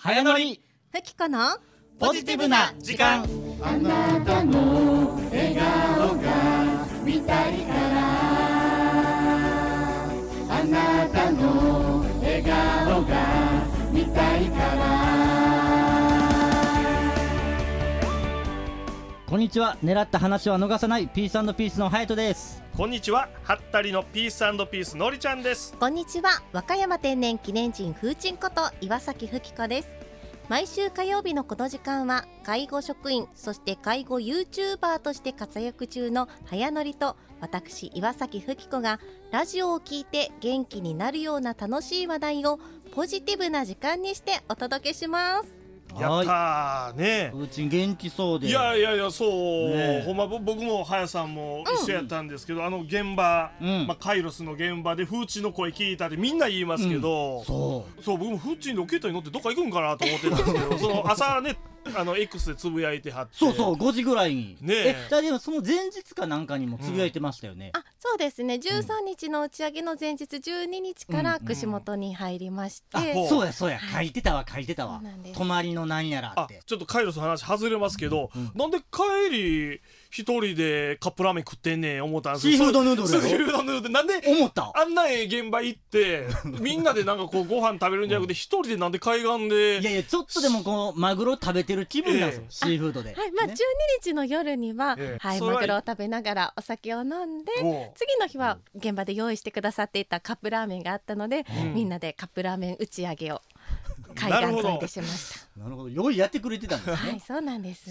早乗りふきこのポジティブな時間。 あなたの笑顔が見たいからあなたの笑顔が見たいからこんにちは。狙った話は逃さないピース&ピースのハヤトです。 こんにちは。はったりのピース&ピースのりちゃんです。 こんにちは。和歌山天然記念人風鎮こと岩崎ふきこです。毎週火曜日のこの時間は介護職員そして介護 YouTuber として活躍中の早乗りと私岩崎ふきこがラジオを聞いて元気になるような楽しい話題をポジティブな時間にしてお届けします。 やったーね。 うち元気そうで。 いやそう、 ね、 ほんま僕もはやさんも一緒やったんですけど、現場、カイロスの現場でフーチンの声聞いたってみんな言いますけど、そう僕もフーチンロケットに乗ってどっか行くんかなと思ってたんですけどその朝ねX でつぶやいてはって、 そう5時ぐらいにねでもその前日かなんかにもつぶやいてましたよね。 そうですね。13日の打ち上げの前日12日から串本に入りまして、 そうや書いてたわ泊まりのなんやらって。 ちょっとカイロスの話外れますけど、なんで帰り一人でカップラーメン食ってんねん思ったんですよ。 シーフードヌードルシーフードヌードルなんで思ったあんな現場行ってみんなでなんかこうご飯食べるんじゃなくて一人でなんで海岸でいやちょっとでもこのマグロ食べてる気分なんですよ、シーフードで。 はい、12日の夜には、マグロを食べながらお酒を飲んで、次の日は現場で用意してくださっていたカップラーメンがあったので、みんなでカップラーメン打ち上げを海岸沿いでしました。 なるほど、用意やってくれてたんですね。 はい、そうなんです。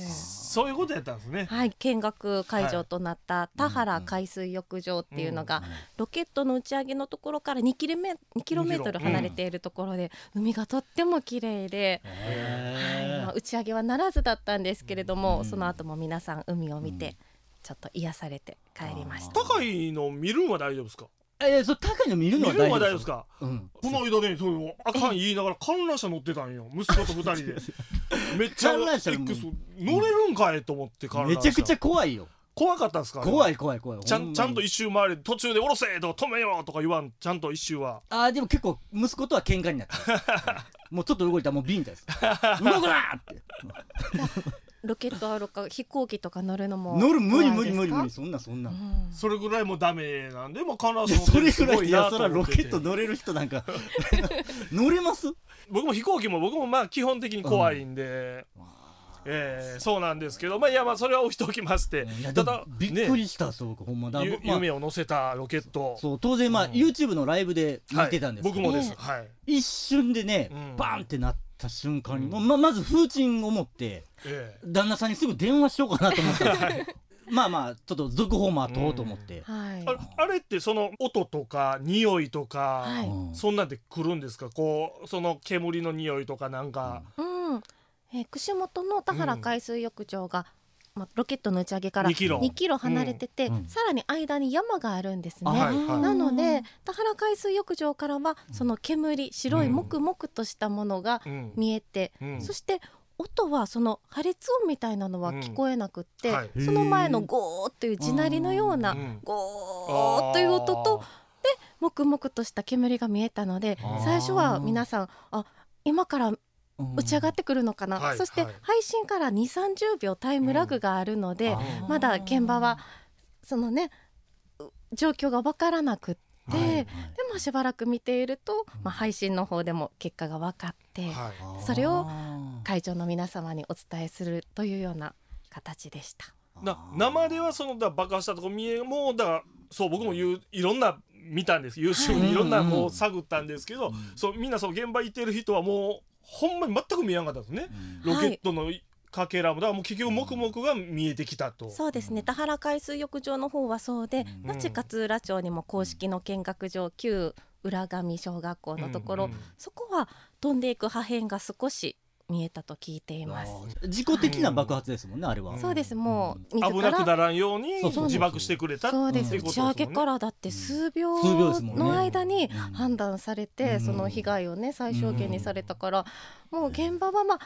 そういうことやったんですね。 はい、見学会場となった田原海水浴場っていうのが、ロケットの打ち上げのところから2キロメートル離れているところで、海がとっても綺麗で、打ち上げはならずだったんですけれども、その後も皆さん海を見て、ちょっと癒されて帰りました。 高いの見るんは大丈夫ですか？ そう高いの見るのは大丈夫ですか？ この間ね、そうあかん言いながら観覧車乗ってたんよ、息子と2人でめっちゃ X 乗れるんかいと思って。 めちゃくちゃ怖いよ。 怖かったんですか？ 怖いちゃんと一周回り途中で降ろせと止めようとか言わん、ちゃんと一周は。 でも結構息子とは喧嘩になったもうちょっと動いたらもうビンタです動くなってロケットあるか飛行機とか乗るのも無理そんな、 それぐらいもうダメなんで、もう観覧車乗っそれてすぐらいやごいなとそらロ思ってて。 ケット乗れる人なんか乗れます？ 僕も飛行機もまあ基本的に怖いんで、そうなんですけど、まあそれは置いておきまして、ただびっくりしたそうほんまだ。 夢を乗せたロケット、 そう当然YouTube のライブで見てたんですけど、 僕もです。 一瞬でねバーンってなった瞬間にまず風鎮思って旦那さんにすぐ電話しようかなと思ったらまあちょっと続報も待とうと思って、 あれってその音とか匂いとかそんなんで来るんですか？こうその煙の匂いとかなんか。 串本の田原海水浴場が、ロケットの打ち上げから2キロ離れてて、さらに間に山があるんですね。なので田原海水浴場からはその煙、白いもくもくとしたものが見えて、そして音はその破裂音みたいなのは聞こえなくって、その前のゴーっていう地鳴りのようなゴーという音とでもくもくとした煙が見えたので、最初は皆さん今から打ち上がってくるのかな、そして配信から 2,30 秒タイムラグがあるので、まだ現場はそのね状況が分からなくって、でもしばらく見ていると、配信の方でも結果が分かって、それを会場の皆様にお伝えするというような形でした。 生ではその爆破したとこ見えもうだからそう僕もいろんな見たんです、YouTube にいろんなもう探ったんですけど、そうみんなその現場行ってる人はもうほんまに全く見えなかったですね、ロケットのかけらもだからもう結局黙々が見えてきたと。 そうですね。田原海水浴場の方はそうで、那智勝浦町にも公式の見学場、旧浦上小学校のところ、そこは飛んでいく破片が少し見えたと聞いています。 自己的な爆発ですもんね、あれは。 そうです。もう危なくならんように自爆してくれた。 そうです。打ち上げからだって数秒の間に判断されて、その被害をね最小限にされたから、もう現場は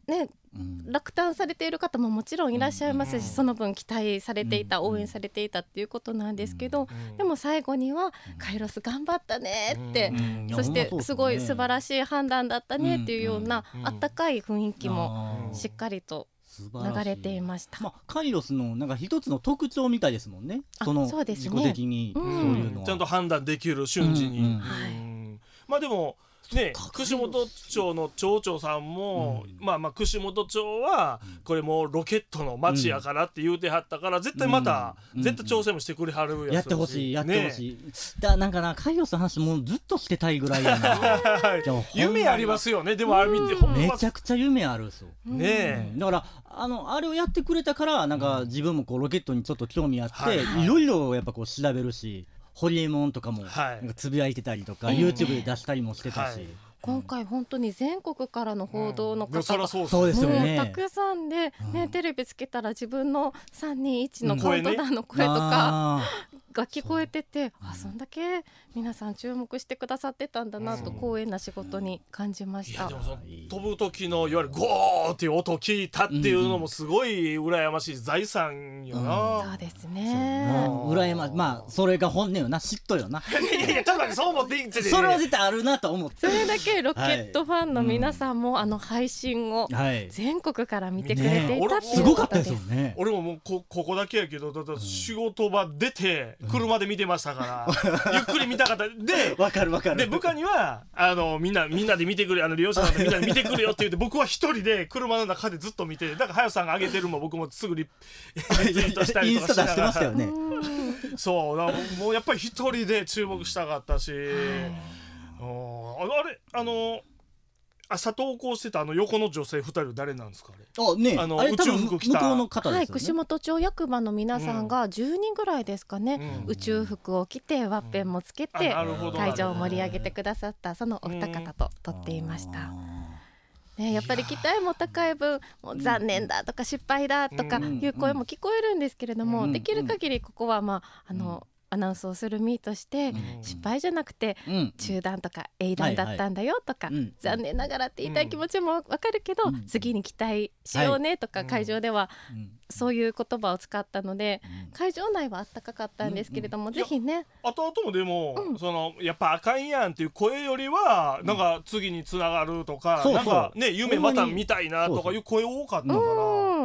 ね、落胆されている方ももちろんいらっしゃいますし、その分期待されていた、応援されていたっていうことなんですけど、でも最後にはカイロス頑張ったねって、そしてすごい素晴らしい判断だったねっていうようなあったかい雰囲気もしっかりと流れていました。 カイロスのなんか一つの特徴みたいですもんね。 そうですね、 自己的にそういうのはちゃんと判断できる瞬時に。まあでもね、串本町の町長さんも、串本町はこれもうロケットの街やからって言うてはったから、絶対また絶対挑戦もしてくれはるやってほしいやってほしい。なんかな、カイロスの話もうずっとしてたいぐらいやな。 夢ありますよね。でもあれ見てめちゃくちゃ夢あるんですよね。だからあれをやってくれたから、なんか自分もこうロケットにちょっと興味あって、いろいろやっぱこう調べるし、ホリエモンとかもなんかつぶやいてたりとか、YouTube で出したりもしてたし、 今回本当に全国からの報道の方がそうですよね、 たくさんで、テレビつけたら自分の321のカウントダウンの声とかが聞こえてて、そんだけ皆さん注目してくださってたんだなと、光栄な仕事に感じました。 いやでも飛ぶ時のいわゆるゴーっていう音を聞いたっていうのもすごい羨ましい財産よな。 そうですね、 羨ましい。それが本音よな、嫉妬よな。 いやちょっと待って、そう思っていいって。 それは絶対あるなと思って。 それだけロケットファンの皆さんも配信を全国から見てくれていたっていうことです。 俺ももうここだけやけど、だって仕事場出て車で見てましたからゆっくり見たかったで、 わかるわかる。 で部下にはみんなで見てくれ、利用者さんでみんなで見てくれよって言って、僕は一人で車の中でずっと見て、だから早さんが上げてるも僕もすぐリツイートしたりとかしながら、インスタ出してましたよね。そうだ、もうやっぱり一人で注目したかったし、朝投稿してた横の女性2人誰なんですか？ 宇宙服着た向こうの方ですよね。 串本町役場の皆さんが10人ぐらいですかね、宇宙服を着てワッペンもつけて会場を盛り上げてくださったそのお二方と撮っていました。やっぱり期待も高い分、もう残念だとか失敗だとかいう声も聞こえるんですけれども、できる限りここはアナウンスをする身として失敗じゃなくて中断とか英断だったんだよとか、残念ながらって言いたい気持ちもわかるけど、次に期待しようねとか、会場ではそういう言葉を使ったので、会場内はあったかかったんですけれども、ぜひね、 後々もでもやっぱあかんやんっていう声よりは、なんか次につながるとか、なんかね、夢また見たいなとかいう声多かったから、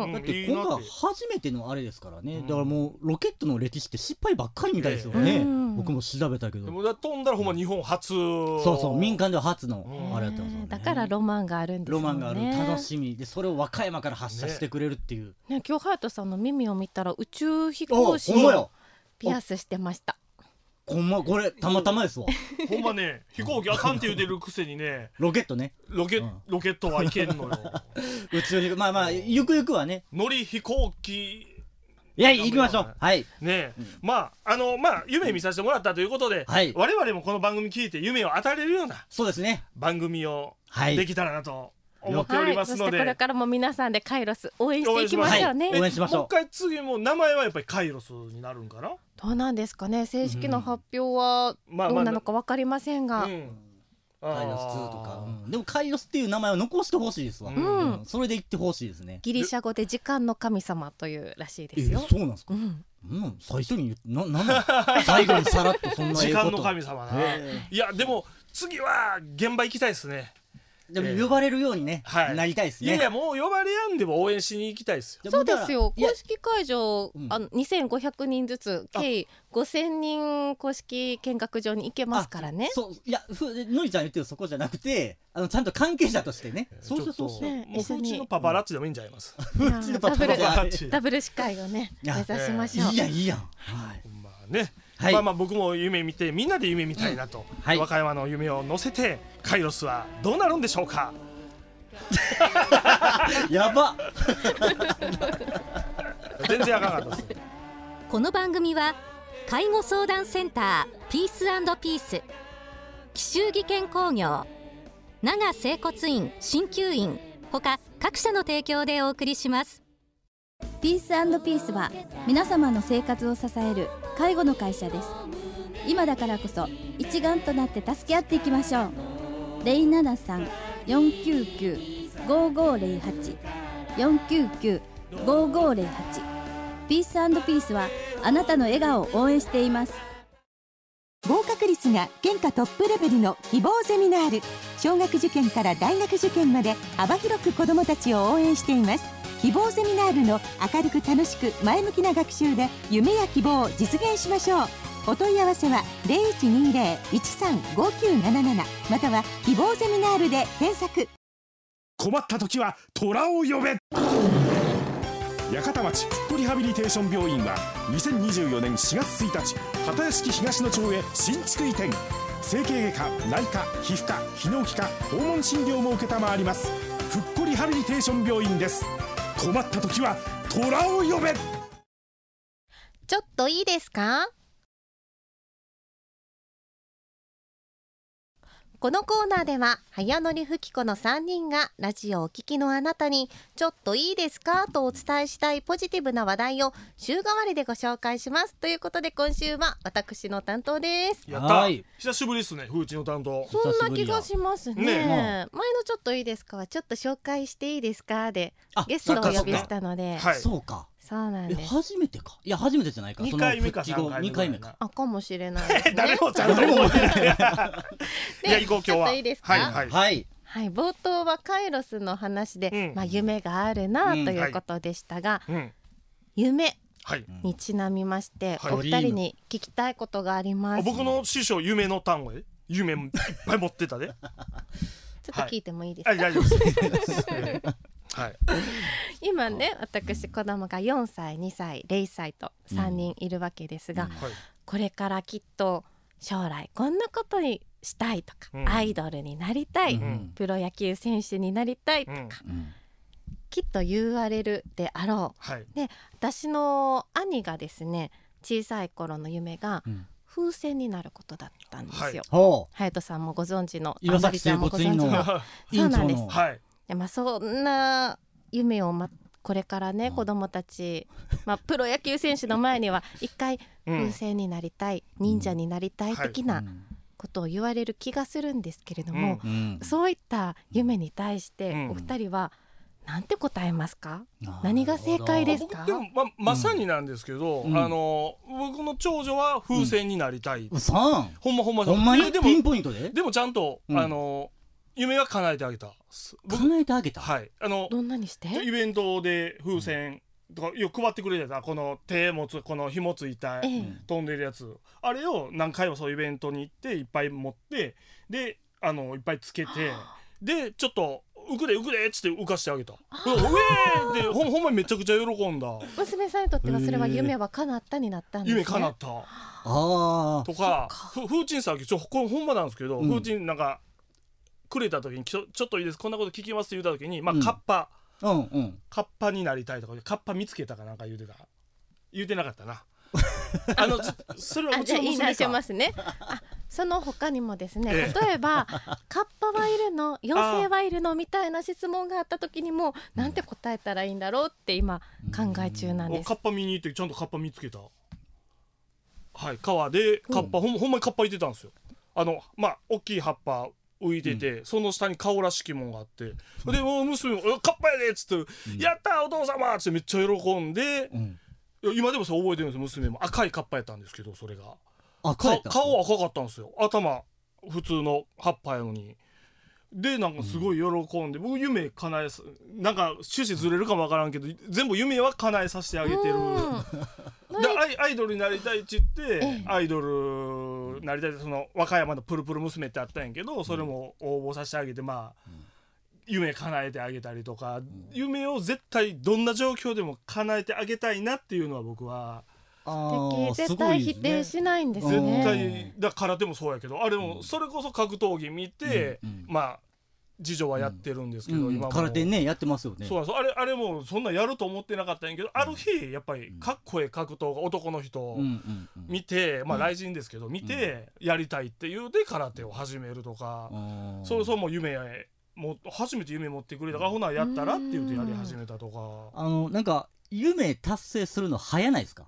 だって今回初めてのあれですからね。だからもうロケットの歴史って失敗ばっかりみたいですよね。僕も調べたけど、 でも飛んだらほんま日本初、 そう民間では初のあれだったんですよね。 だからロマンがあるんですよね。 ロマンがある、楽しみで、それを和歌山から発射してくれるっていう今日隼人さんの耳を見たら宇宙飛行士をピアスしてました。 これたまたまですわ。 ほんまね、飛行機あかんって言うてるくせにね、 ロケットね、 ロケットはいけんのよ。 宇宙飛行、ゆくゆくはね、 乗り飛行機、 行きましょう。はいね、夢見させてもらったということで、我々もこの番組聞いて夢を与えれるような、そうですね、番組をできたらなと思っておりますので、 そしてこれからも皆さんでカイロス応援していきましょうね。 応援しましょう。 もう一回次も名前はやっぱりカイロスになるんかな。 どうなんですかね、正式な発表はどうなのか分かりませんが、 カイロス2とか、でもカイロスっていう名前を残してほしいですわ。それで言ってほしいですね。 ギリシャ語で時間の神様というらしいですよ。 そうなんですか。最初に最後にさらっとそんな時間の神様な。いやでも次は現場行きたいですね。 でも呼ばれるようにね、なりたいですね。 いやもう呼ばれやんでも応援しに行きたいですよ。 そうですよ。公式会場2500人ずつ計5000人公式見学場に行けますからね。 いやのりちゃん言ってるそこじゃなくて、ちゃんと関係者としてね。そうもうふうちのパパラッチでもいいんじゃないます。 ダブル司会をね目指しましょう。 いいやん。 ね。僕も夢見て、みんなで夢見たいなと、和歌山の夢を乗せてカイロスはどうなるんでしょうか。 やば全然あかんかったです。 この番組は介護相談センターピース&ピース、紀州技研工業、長整骨院鍼灸院ほか各社の提供でお送りします。 ピース&ピースは皆様の生活を支える介護の会社です。今だからこそ一丸となって助け合っていきましょう。 499-5508 499-5508。ピース&ピースはあなたの笑顔を応援しています。 合格率が県下トップレベルの希望ゼミナール。小学受験から大学受験まで幅広く子どもたちを応援しています。希望ゼミナールの明るく楽しく前向きな学習で夢や希望を実現しましょう。お問い合わせは 0120-135977 または希望ゼミナールで検索。 困った時は虎を呼べ。八幡町フットリハビリテーション病院は2024年4月1日畑屋敷東野町へ新築移転。整形外科、内科、皮膚科、泌尿器科、訪問診療も承ります。フットリハビリテーション病院です。困った時は虎を呼べ。 ちょっといいですか？このコーナーでは早乗りふきこの3人がラジオをお聞きのあなたにちょっといいですかとお伝えしたいポジティブな話題を週替わりでご紹介します。ということで今週は私の担当です。 やった久しぶりですね、ふーちの担当。 そんな気がしますね。前のちょっといいですかはちょっと紹介していいですかでゲストをお呼びしたので、 そうか、 そうなんです。 初めてか。いや初めてじゃないか。 2回目か 2回目か。 かもしれないですね。 誰もちゃんと覚えてない。いや行こう今日は。 ちょっといいですか。 はいはい冒頭はカイロスの話で、夢があるなということでしたが、夢にちなみまして、お二人に聞きたいことがあります。 僕の師匠夢の単語で夢いっぱい持ってたで。 ちょっと聞いてもいいですか。 大丈夫ですはい、 今ね私子供が4歳2歳0歳と3人いるわけですが、これからきっと将来こんなことにしたいとか、アイドルになりたい、プロ野球選手になりたいとか、きっと言われるであろう、で私の兄がですね小さい頃の夢が、風船になることだったんですよ。隼人さんもご存知の、 岩崎整骨院のそうなんです。そんな夢をこれからね子どもたち、プロ野球選手の前には一回風船になりたい、忍者になりたい的なことを言われる気がするんですけれども、そういった夢に対してお二人はなんて答えますか？何が正解ですか？ でもまさになんですけど、僕の長女は風船になりたい。ほんまにピンポイントで？ でもちゃんと夢は叶えてあげた。 叶えてあげた。 はい。 どんなにして？ イベントで風船とかよく配ってくれるやつ、この手持つこの紐ついた飛んでるやつ、あれを何回もそういうイベントに行っていっぱい持って、でいっぱいつけて、でちょっと浮くでっつって浮かしてあげた。うえーでほんまにめちゃくちゃ喜んだ。 娘さんにとってはそれは夢は叶ったになったんですね。 夢叶った。とか風鎮さんほんまなんですけど、風鎮なんかくれた時にちょっといいですこんなこと聞きますって言った時に、カッパになりたいとかカッパ見つけたかなんか言うてなかったな。それはもちろん言い直しますね。その他にもですね、例えばカッパはいるの、妖精はいるのみたいな質問があった時にもなんて答えたらいいんだろうって今考え中なんです。 カッパ見に行ってちゃんとカッパ見つけた。川でカッパ、ほんまにカッパいてたんですよ。大きい葉っぱ浮いてて、その下に顔らしきもんがあって、で娘もカッパやでっつって、やったーお父様っつってめっちゃ喜んで、今でもそれ覚えてるんです。娘も赤いカッパやったんですけど、それが顔赤かったんですよ。頭普通の葉っぱやのに。でなんかすごい喜んで、僕夢叶えなんか趣旨ずれるかもわからんけど全部夢は叶えさせてあげてる。でアイドルになりたいっちって、アイドルなりたいって、その和歌山のプルプル娘ってあったんやけど、それも応募させてあげて、夢叶えてあげたりとか、夢を絶対どんな状況でも叶えてあげたいなっていうのは僕は絶対否定しないんですね。 絶対だから空手もそうやけど、あれもそれこそ格闘技見て、次女はやってるんですけど、今も空手ねやってますよね。 そうなんです。あれもそんなやると思ってなかったんやけど、ある日やっぱりかっこええ格闘が男の人を見て、雷神ですけど見てやりたいっていうで空手を始めるとか、そろそろもう夢もう初めて夢持ってくれたからほなやったらって言ってやり始めたとか。 なんか夢達成するの早ないですか？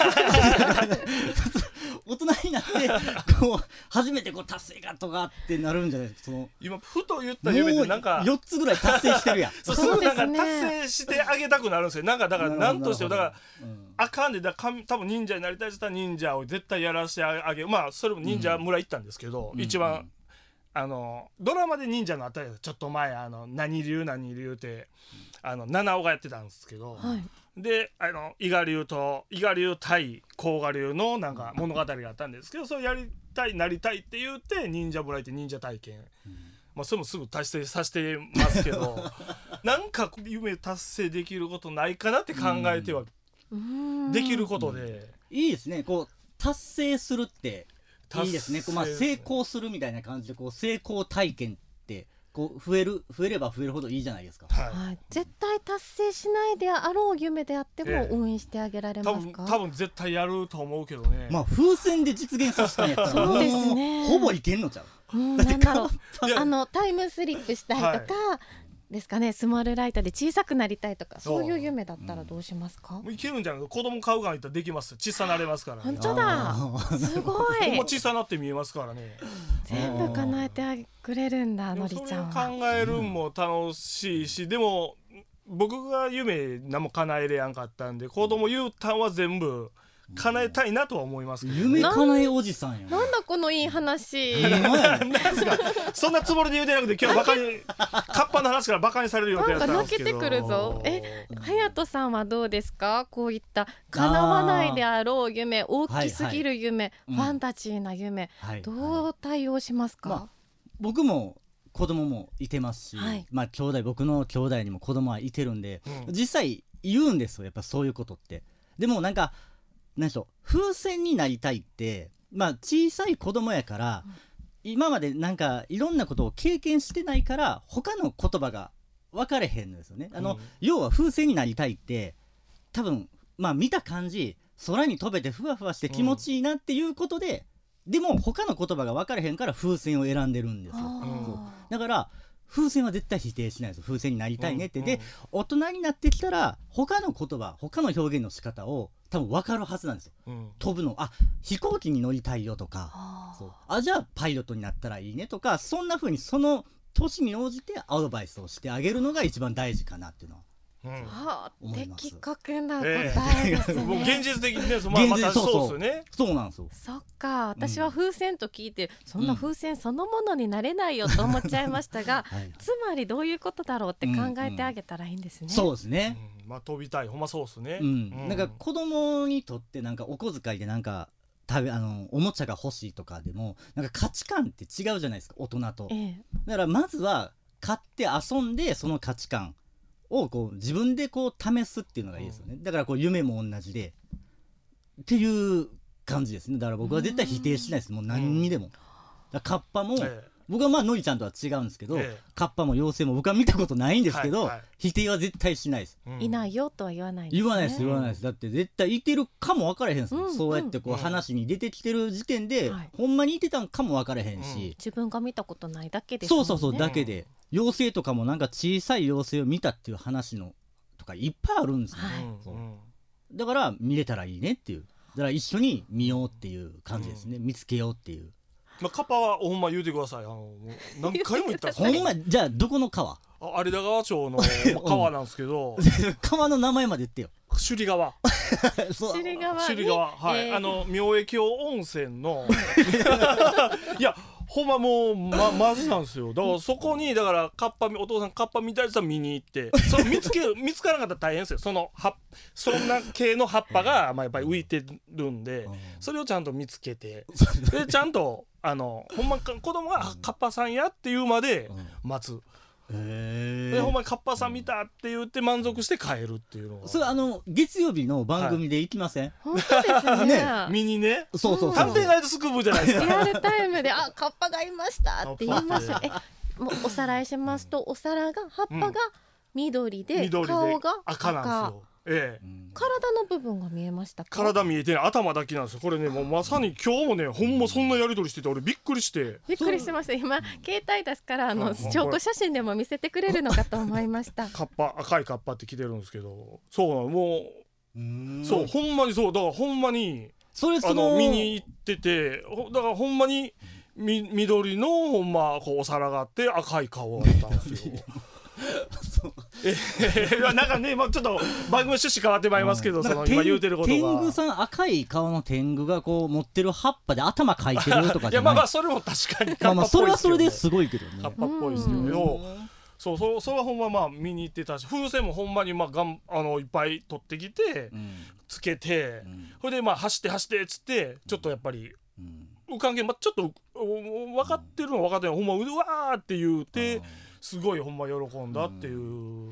大人になってこう初めてこう達成かとかってなるんじゃないですか。 今ふと言った夢ってなんか 4つぐらい達成してるやん。 そうすぐなんか達成してあげたくなるんですよ。なんかだから何としてもだからあかんで、多分忍者になりたい人は忍者を絶対やらせてあげる。まあそれも忍者村行ったんですけど、一番ドラマで忍者のあたりちょっと前何流って七尾がやってたんですけど、で伊賀流対甲賀流のなんか物語があったんですけど、それやりたいなりたいって言って忍者村行って忍者体験、まあそれもすぐ達成させてますけどなんか夢達成できることないかなって考えてはできることで、 いいですね。こう達成するっていいですね。まあ成功するみたいな感じでこう成功体験ってこう増えれば増えるほどいいじゃないですか。 絶対達成しないであろう夢であっても応援してあげられますか？ 多分絶対やると思うけどね。 まあ風船で実現させたんやったらそうですね、 ほぼいけんのちゃう？ なんだろうタイムスリップしたいとかですかね。スモールライトで小さくなりたいとか、そういう夢だったらどうしますか？ いけるんじゃないか。子供買うから言ったらできます。小さなれますからね。 本当だ、すごい。 もう小さなって見えますからね。 全部叶えてくれるんだ、のりちゃんは。 それを考えるんも楽しいし、でも僕が夢何も叶えれやんかったんで、子供言うたんは全部叶えたいなとは思いますけど、 夢叶えおじさんやなんだこのいい話なんですか。そんなつもりで言うてなくて、今日バカにカッパの話からバカにされる予定だったんですけど、 なんか泣けてくるぞ。隼人さんはどうですか？こういった叶わないであろう夢、大きすぎる夢、ファンタジーな夢、どう対応しますか？ 僕も子供もいてますし、まあ僕の兄弟にも子供はいてるんで、実際言うんですよ、やっぱそういうことって。でもなんか何でしょう、風船になりたいって、まあ小さい子供やから、今までなんかいろんなことを経験してないから他の言葉が分かれへんのですよね。要は風船になりたいって多分まあ見た感じ空に飛べてふわふわして気持ちいいなっていうことで、でも他の言葉が分かれへんから風船を選んでるんですよ。だから風船は絶対否定しないです。風船になりたいねって。で大人になってきたら他の言葉、他の表現の仕方を多分分かるはずなんですよ。飛ぶの、飛行機に乗りたいよとか、じゃあパイロットになったらいいねとか、そんな風にその年に応じてアドバイスをしてあげるのが一番大事かなっていうのは的確な答えですね。 もう現実的にね、またそうですよね。 そうなんですよ。 そっか、私は風船と聞いて、そんな風船そのものになれないよと思っちゃいましたが、つまりどういうことだろうって考えてあげたらいいんですね。 そうですね。 まあ飛びたい、ほんまそうですね。 なんか子供にとってなんかお小遣いでなんかおもちゃが欲しいとかでもなんか価値観って違うじゃないですか、大人と。だからまずは買って遊んで、その価値観をこう自分でこう試すっていうのがいいですよね。だからこう夢も同じでっていう感じですね。だから僕は絶対否定しないです。もう何にでも。だからカッパも、僕はまあのりちゃんとは違うんですけど、カッパも妖精も僕は見たことないんですけど、否定は絶対しないです。 いないよとは言わないですね。 言わないです、言わないです。だって絶対いてるかも分からへんですもん。そうやってこう話に出てきてる時点で、ほんまにいてたんかも分からへんし、 自分が見たことないだけですもんね。 そうだけで、妖精とかもなんか小さい妖精を見たっていう話のとかいっぱいあるんですよね。だから見れたらいいねっていう、だから一緒に見ようっていう感じですね。見つけようっていう。 カッパはほんま言うてください。何回も言ったんですほんま。じゃあどこの川？ 有田川町の川なんですけど川の名前まで言ってよ。 首里川。 首里川、 はい、明恵峡温泉のいやほんまもうマジなんですよ。だからそこにだからお父さんカッパ見たい人は見に行って、その見つからなかったら大変ですよ。そんな系の葉っぱがやっぱり浮いてるんで、それをちゃんと見つけて、でちゃんとほんま子供がカッパさんやっていうまで待つ。でほんまにカッパさん見たって言って満足して帰るっていうのが、 それ月曜日の番組で行きません？ 本当ですね。 見にね。 そう探偵ナイトスクープじゃないですか。 リアルタイムでカッパがいましたって言いました。もうおさらいしますと、お皿が葉っぱが緑で顔が赤なんですよ。 体の部分が見えましたか？ 体見えてない、頭だけなんですよ。これねもうまさに今日もねほんまそんなやり取りしてて俺びっくりして。 びっくりしました。今携帯出すから証拠写真でも見せてくれるのかと思いました。 カッパ、赤いカッパって着てるんですけど、そうもうそうほんまにそうだからほんまにそれ見に行ってて、だからほんまに緑のほんまこうお皿があって赤い顔だったんですよ。なんかね、ちょっと番組趣旨変わってまいりますけど、その今言うてることが天狗さん、赤い顔の天狗がこう持ってる葉っぱで頭かいてるとかじゃない？ いやそれも確かにカッパっぽいですけどね。 それはそれですごいけどね。 カッパっぽいですけど、そうそれはほんま見に行ってたし、風船もほんまにいっぱい取ってきてつけて、それで走ってっつってちょっとやっぱり浮かんけんちょっと分かってるの分かってないほんまうわーって言うて。すごいほんま喜んだっていう。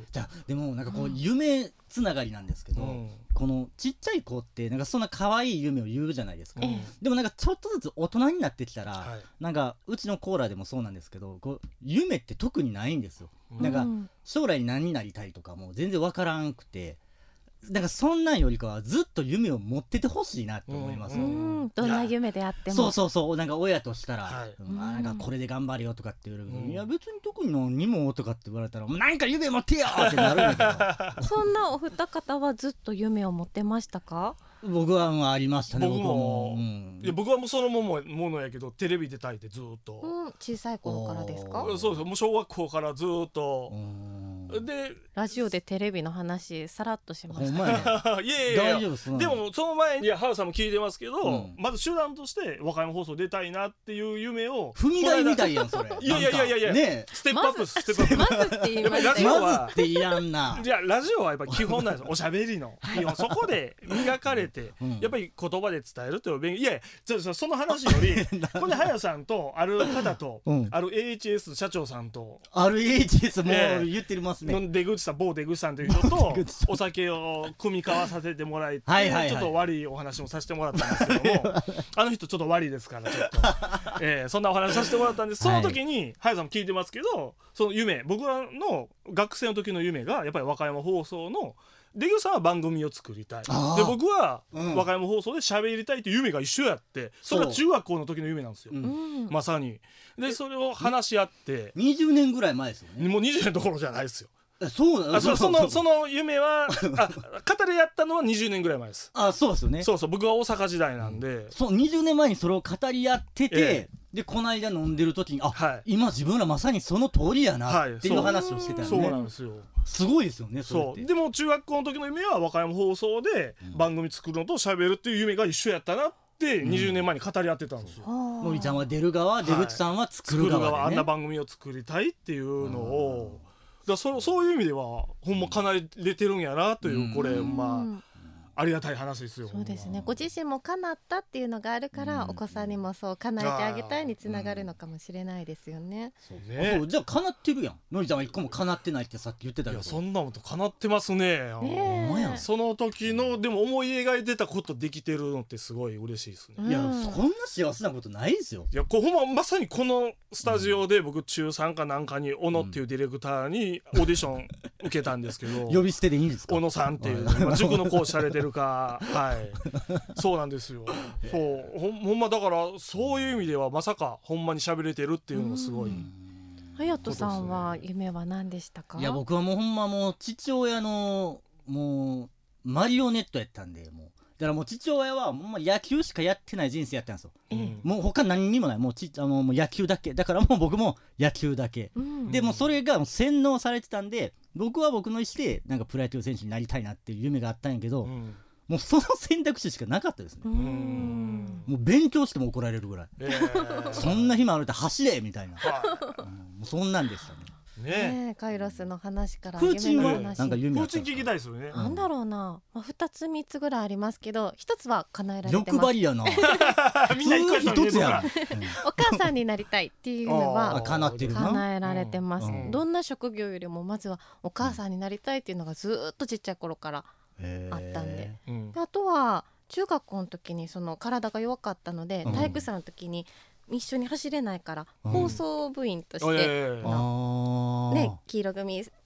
じゃでもなんかこう夢つながりなんですけど、このちっちゃい子ってなんかそんな可愛い夢を言うじゃないですか。でもなんかちょっとずつ大人になってきたら、なんかうちのコーラでもそうなんですけど、こう夢って特にないんですよ。なんか将来何になりたいとかも全然わからんくて。なんかそんなんよりかはずっと夢を持っててほしいなって思います。 どんな夢であっても。 そうなんか親としたら、なんかこれで頑張れよとかって言われるけど、いや別に特に何もとかって言われたらなんか夢持ってよってなるんだけど。 そんなお二方はずっと夢を持ってましたか？ 僕はありましたね。 僕はもうそのものやけどテレビで炊いてずっと、 小さい頃からですか？ そうですもう小学校からずっとでラジオでテレビの話さらっとしました。 いやでもその前にハウさんも聞いてますけど、まず手段として和歌山放送出たいなっていう夢を踏み台みたいやんそれ。 いやステップアップステップアップ。 まずって言いましたよ。 まずって言わんな。 じゃあラジオはやっぱ基本なんです。おしゃべりの基本そこで磨かれてやっぱり言葉で伝えるという勉強。いやその話よりこれ早さんとある方とある AHS 社長さんとある AHS もう言ってますね。 出口さん某出口さんという人とお酒を組み交わさせてもらいちょっと悪いお話もさせてもらったんですけどもあの人ちょっと悪いですからちょっとそんなお話させてもらったんです。その時に早さんも聞いてますけど、その夢僕らの学生の時の夢がやっぱり和歌山放送の出口さんは番組を作りたいで僕は和歌山放送で喋りたいという夢が一緒やってそれが中学校の時の夢なんですよ、まさに。でそれを話し合って 20年ぐらい前ですよね。 もう20年どころじゃないですよ。 その夢は語り合ったのは20年ぐらい前です。 そうですよね。 そう僕は大阪時代なんで、 そう20年前にそれを語り合ってて、でこの間飲んでる時に今自分らまさにその通りやなっていう話をしてたよね。 そうなんですよ。 すごいですよね。 そうでも中学校の時の夢は和歌山放送で番組作るのと喋るっていう夢が一緒やったなって20年前に語り合ってたんですよ。 のりちゃんは出る側、出口さんは作る側でね。 あんな番組を作りたいっていうのをそういう意味ではほんま叶えれてるんやなというこれありがたい話ですよ。 そうですね。ご自身も叶ったっていうのがあるからお子さんにもそう叶えてあげたいにつながるのかもしれないですよね。 そうじゃあ叶ってるやん。のりちゃんは一個も叶ってないってさっき言ってたけど。 そんなこと叶ってますね。その時のでも思い描いてたことできてるのってすごい嬉しいですね。 いやそんな幸せなことないですよ。 いやほんまさにこのスタジオで僕中3かなんかに小野っていうディレクターにオーディション受けたんですけど呼び捨てでいいんですか？ 小野さんっていう塾の講師されてるかそうなんですよ。そうほんまだからそういう意味ではまさかほんまに喋れてるっていうのがすごい。 隼人さんは夢は何でしたか？ いや僕はもうほんまもう父親のもうマリオネットやったんでもうだからもう父親はもう野球しかやってない人生やったんですよ、もう他何にもないもう野球だけだからもう僕も野球だけ、でもそれがもう洗脳されてたんで僕は僕の意思でなんかプロ野球選手になりたいなっていう夢があったんやけど、もうその選択肢しかなかったですね。もう勉強しても怒られるぐらい、そんな暇あると走れみたいな、もうそんなんでしたね。 カイロスの話からプーチンはなんか夢プーチン聞きたいですよね。 なんだろうな、2つ3つぐらいありますけど1つは叶えられてます。 欲張りやなみんな一つやお母さんになりたいっていうのは叶えられてます、どんな職業よりもまずはお母さんになりたいっていうのがずっとちっちゃい頃からあったんで、あとは中学校の時にその体が弱かったので、体育祭の時に一緒に走れないから、放送部員として、黄色組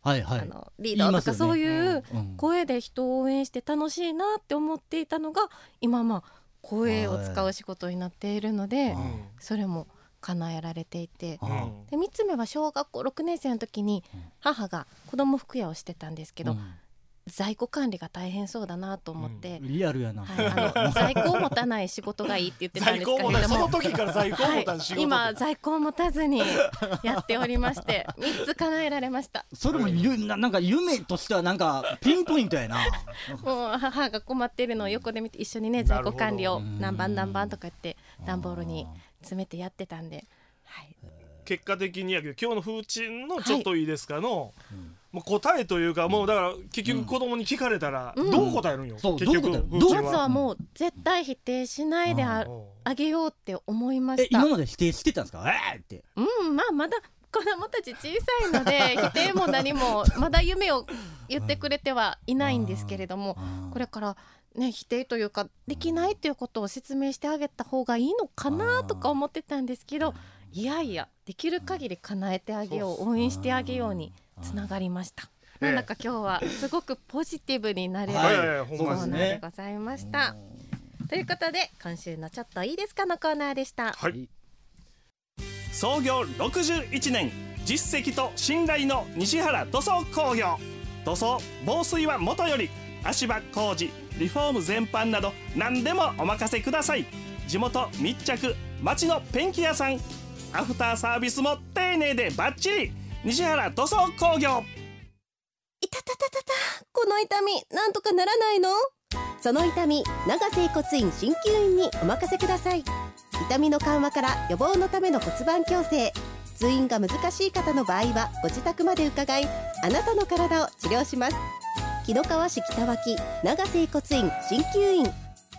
リーダーとかそういう声で人を応援して楽しいなって思っていたのが今声を使う仕事になっているので、それも叶えられていて、で3つ目は小学校6年生の時に母が子ども服屋をしてたんですけど、在庫管理が大変そうだなと思って、 リアルやな、 在庫を持たない仕事がいいって言ってたんですけれども、 その時から在庫を持たない仕事、 今在庫を持たずにやっておりまして3つ叶えられました。 それもなんか夢としてはなんかピンポイントやなもう母が困っているのを横で見て一緒にね、在庫管理を何番とか言って段ボールに詰めてやってたんで、 結果的にやけど今日の風鎮のちょっといいですかの、もう答えというか、もうだから結局子供に聞かれたらどう答えるんよ、結局まずはもう絶対否定しないであげようって思いました。 今まで否定してたんですか？ってまだ子供たち小さいので否定も何もまだ夢を言ってくれてはいないんですけれども、これからね、否定というかできないということを説明してあげた方がいいのかなとか思ってたんですけど、いやできる限り叶えてあげよう、応援してあげようにつながりました。なんだか今日はすごくポジティブになれるコーナーでございました。ということで今週のちょっといいですかのコーナーでした。 創業61年、実績と信頼の西原塗装工業。塗装防水はもとより、足場工事リフォーム全般など何でもお任せください。地元密着、町のペンキ屋さん、アフターサービスも丁寧でバッチリ。西原塗装工業。 いたたたたた、この痛みなんとかならないの？その痛み、長整骨院鍼灸院にお任せください。痛みの緩和から予防のための骨盤矯正、通院が難しい方の場合はご自宅まで伺い、あなたの体を治療します。紀の川市北脇長整骨院鍼灸院。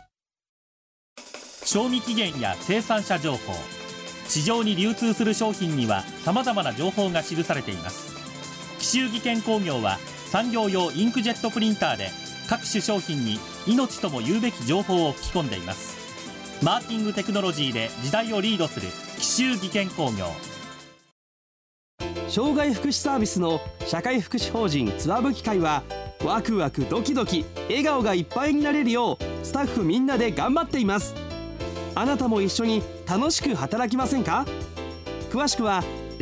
賞味期限や生産者情報、市場に流通する商品にはさまざまな情報が記されています。紀州技研工業は産業用インクジェットプリンターで各種商品に命とも言うべき情報を吹き込んでいます。マーキングテクノロジーで時代をリードする紀州技研工業。 障害福祉サービスの社会福祉法人つわぶき会は、ワクワクドキドキ笑顔がいっぱいになれるようスタッフみんなで頑張っています。あなたも一緒に楽しく働きませんか？詳しくは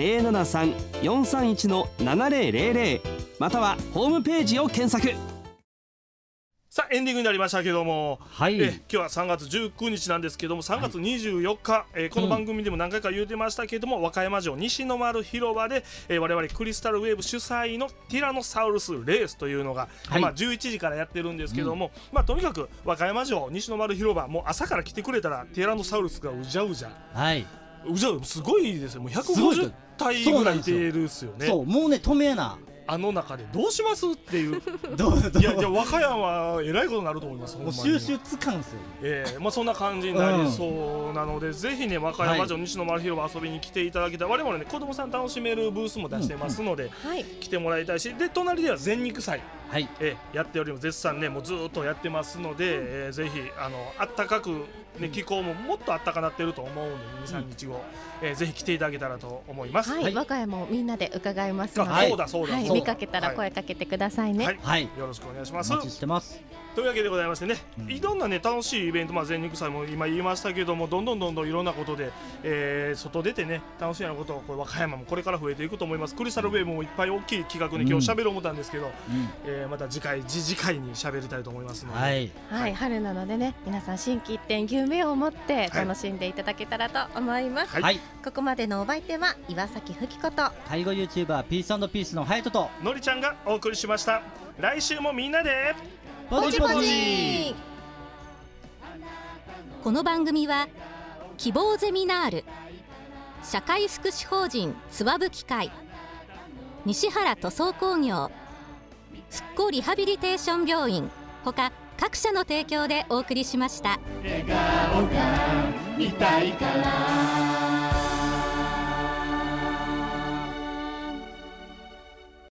073-431-7000 またはホームページを検索。 さあエンディングになりましたけども、今日は3月19日なんですけども、3月24日、この番組でも何回か言うてましたけども、和歌山城西の丸広場で、我々クリスタルウェーブ主催のティラノサウルスレースというのが、11時からやってるんですけども、とにかく和歌山城西の丸広場、もう朝から来てくれたらティラノサウルスがうじゃうじゃ、すごいですよ。もう150体ぐらいいてるっすよね。 そう、もうね、止めなあの中でどうしますっていういや和歌山えらいことになると思います。 もう収集つかんすよ。そんな感じになりそうなので、ぜひね和歌山城西の丸広場遊びに来ていただきたい。我々ね子供さん楽しめるブースも出してますので、来てもらいたいし、で隣では全肉祭、やっておりも絶賛ねもうずっとやってますので、ぜひあったかくね、気候ももっとあったかなってると思うので 2,3 日後、ぜひ来ていただけたらと思います。 和歌山もみんなで伺いますので、 そうだ見かけたら声かけてくださいね。 よろしくお願いします。 お待ちしてます。 というわけでございましてね、いろんなね楽しいイベント、全肉祭も今言いましたけども、どんどんいろんなことで、外出てね楽しいようなことを和歌山もこれから増えていくと思います。クリスタルウェーブもいっぱい大きい企画に今日喋ろう思ったんですけど、また次回に喋りたいと思いますので、 春なのでね、皆さん心機一転夢を持って楽しんでいただけたらと思います。ここまでのお相手は岩崎ふきこと介護 YouTuber ピース&ピースのハヤトとのりちゃんがお送りしました。来週もみんなでポチポチ。 この番組は希望ゼミナール、社会福祉法人つわぶき会、西原塗装工業、復興リハビリテーション病院ほか各社の提供でお送りしました。 笑顔が見たいから